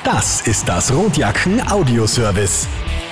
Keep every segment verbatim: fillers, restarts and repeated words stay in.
Das ist das Rotjacken Audioservice.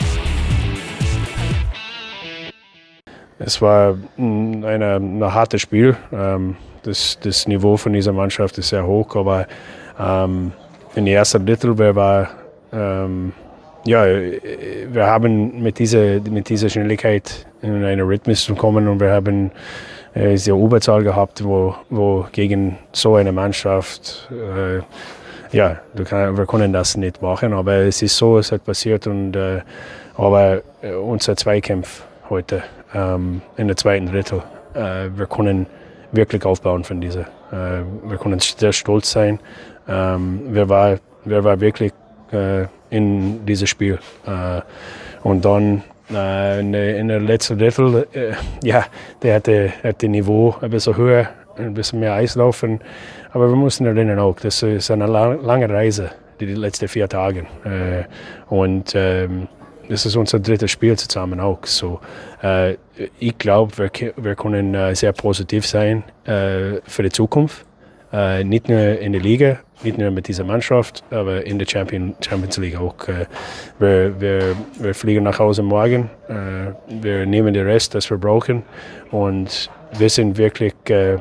Es war ein ein hartes Spiel. Das, das Niveau von dieser Mannschaft ist sehr hoch, aber ähm, in der ersten Drittel wir war ähm, ja, wir haben mit dieser mit dieser Schnelligkeit in einen Rhythmus gekommen und wir haben äh, diese Überzahl gehabt, wo wo gegen so eine Mannschaft äh, ja, du kann, wir können das nicht machen, aber es ist so, es hat passiert und äh, aber äh, unser Zweikampf heute ähm, in der zweiten Drittel, äh, wir können wirklich aufbauen von dieser. Äh, wir können sehr stolz sein. Ähm, wir war wir war wirklich äh, in dieses Spiel äh, und dann äh, in, der, in der letzten Drittel, äh, ja, der hatte, hatte Niveau ein bisschen höher, ein bisschen mehr Eislaufen. Aber wir müssen erinnern auch, das ist eine lange Reise, die, die letzten vier Tage. Äh, und ähm, das ist unser drittes Spiel zusammen auch. So, äh, ich glaube, wir, wir können äh, sehr positiv sein äh, für die Zukunft. Äh, nicht nur in der Liga, nicht nur mit dieser Mannschaft, aber in der Champion, Champions League auch. Äh, wir, wir, wir fliegen nach Hause morgen. Äh, wir nehmen den Rest, das wir brauchen. Und wir sind wirklich... Äh,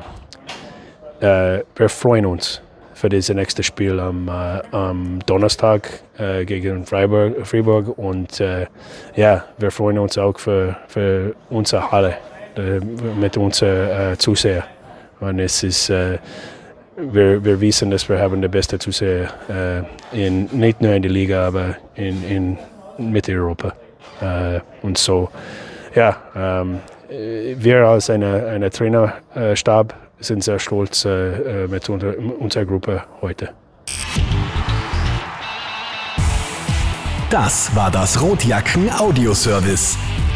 Uh, wir freuen uns für dieses nächste Spiel am, uh, am Donnerstag uh, gegen Freiburg, Freiburg und uh, ja, wir freuen uns auch für, für unsere Halle uh, mit unseren uh, Zuseher. Und es ist, uh, wir, wir wissen, dass wir haben die beste Zuseher uh, in, nicht nur in der Liga, aber in, in Mitteleuropa. Uh, und so, ja, um, wir als eine, eine Trainerstab sind sehr stolz äh, mit unter, unserer Gruppe heute. Das war das Rotjacken Audioservice.